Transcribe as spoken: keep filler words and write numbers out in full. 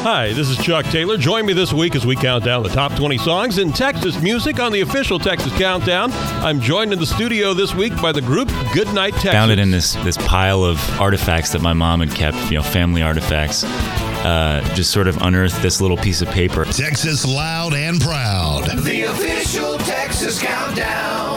Hi, this is Chuck Taylor. Join me this week as we count down the top twenty songs in Texas music on the official Texas Countdown. I'm joined in the studio this week by the group Goodnight Texas. Found it in this this pile of artifacts that my mom had kept, you know, family artifacts. Uh, just sort of unearthed this little piece of paper. Texas loud and proud. The official Texas Countdown.